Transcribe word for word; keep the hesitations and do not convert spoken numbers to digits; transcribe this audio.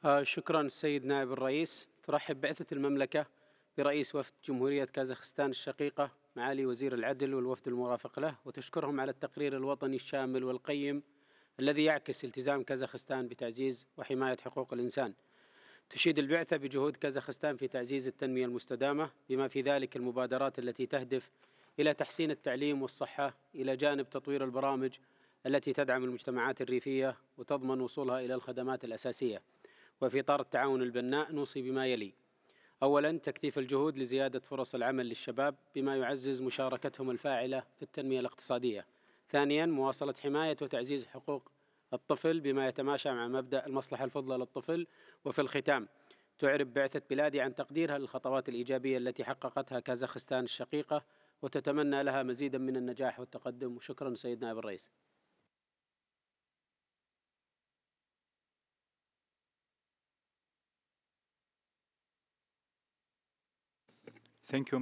آه، شكرا السيد نائب الرئيس. ترحب بعثة المملكة برئيس وفد جمهورية كازاخستان الشقيقة معالي وزير العدل والوفد المرافق له، وتشكرهم على التقرير الوطني الشامل والقيم الذي يعكس التزام كازاخستان بتعزيز وحماية حقوق الإنسان. تشيد البعثة بجهود كازاخستان في تعزيز التنمية المستدامة، بما في ذلك المبادرات التي تهدف إلى تحسين التعليم والصحة، إلى جانب تطوير البرامج التي تدعم المجتمعات الريفية وتضمن وصولها إلى الخدمات الأساسية. وفي إطار التعاون البناء نوصي بما يلي: أولا، تكثيف الجهود لزيادة فرص العمل للشباب بما يعزز مشاركتهم الفاعلة في التنمية الاقتصادية. ثانيا، مواصلة حماية وتعزيز حقوق الطفل بما يتماشى مع مبدأ المصلحة الفضلى للطفل. وفي الختام، تعرب بعثة بلادي عن تقديرها للخطوات الإيجابية التي حققتها كازاخستان الشقيقة، وتتمنى لها مزيدا من النجاح والتقدم. وشكرا سيد نائب الرئيس. Thank you.